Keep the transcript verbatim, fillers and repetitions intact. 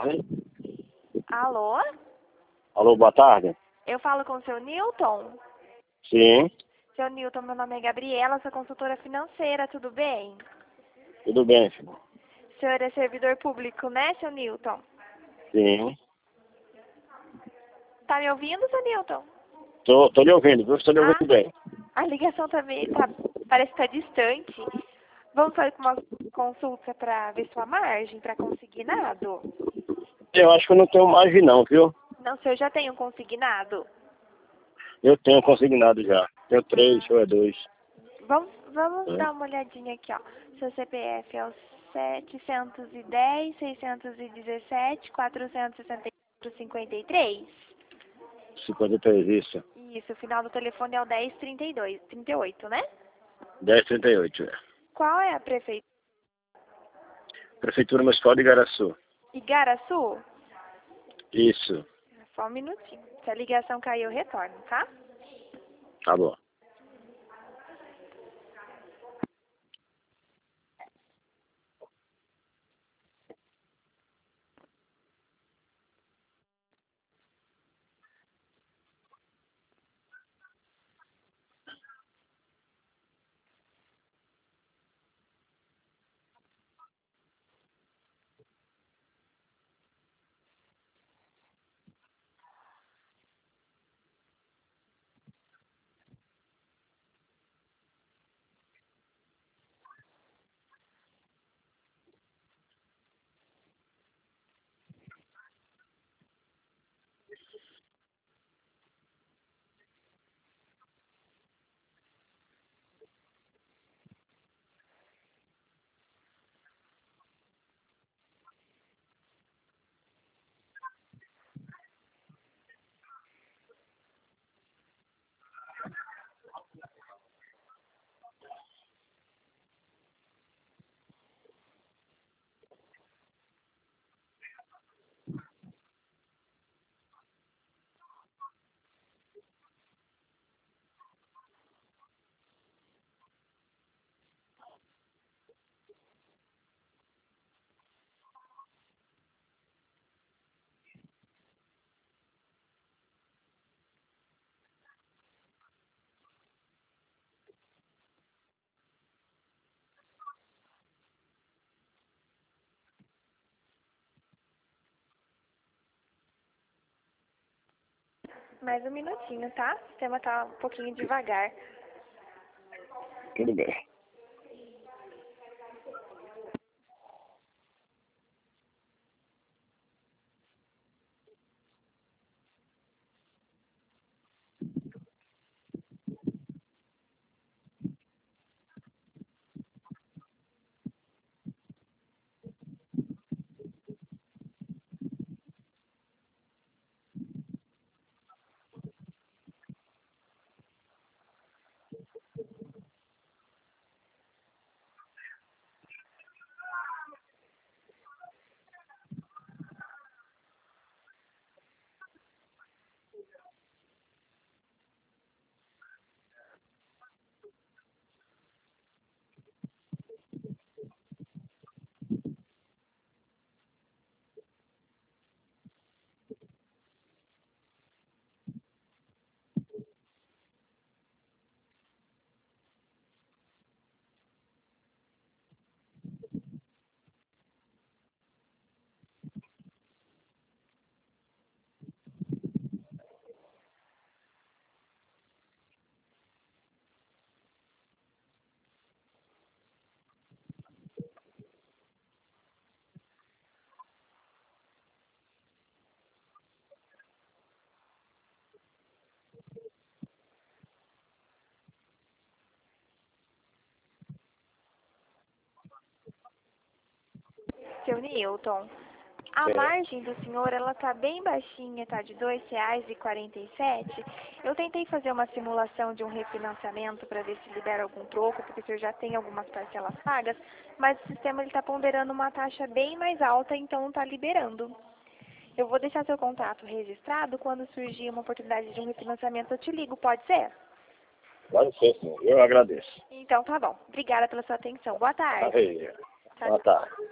tarde. Alô? Alô, boa tarde. Eu falo com o seu Newton? Sim, Seu Newton, meu nome é Gabriela, sou consultora financeira, tudo bem? tudo bem, filho? O senhor é servidor público, né, seu Newton? Sim. Tá me ouvindo, seu Newton? Tô, tô lhe ouvindo, viu? Estou lhe ouvindo Ah, bem. a ligação também tá, parece que tá distante. Vamos fazer uma consulta para ver sua margem, para consignado? Eu acho que eu não tenho margem não, viu? Não, o senhor já tem um consignado? Eu tenho consignado já. Tenho três, ou é dois. Vamos, vamos É. dar uma olhadinha aqui, ó. Seu C P F é o setecentos e dez, seiscentos e dezessete, quatrocentos e sessenta e quatro, cinquenta e três. cinquenta e três, isso. Isso, o final do telefone é o dez trinta e dois, trinta e oito, né? dez trinta e oito, é. Qual é a prefeitura? Prefeitura Municipal de Igaraçu. Igaraçu? Isso. Só um minutinho. Se a ligação cair, eu retorno, tá? Tá bom. Mais um minutinho, tá? O sistema tá um pouquinho devagar. Tudo bem. Seu Newton, a É. margem do senhor, ela tá bem baixinha, tá de dois reais e quarenta e sete. Eu tentei fazer uma simulação de um refinanciamento para ver se libera algum troco, porque o senhor já tem algumas parcelas pagas, mas o sistema ele tá ponderando uma taxa bem mais alta, então não tá liberando. Eu vou deixar seu contato registrado, quando surgir uma oportunidade de um refinanciamento eu te ligo, pode ser? Pode ser, sim. Eu agradeço. Então tá bom. Obrigada pela sua atenção. Boa tarde. Aí. Tchau, Boa tchau. tarde.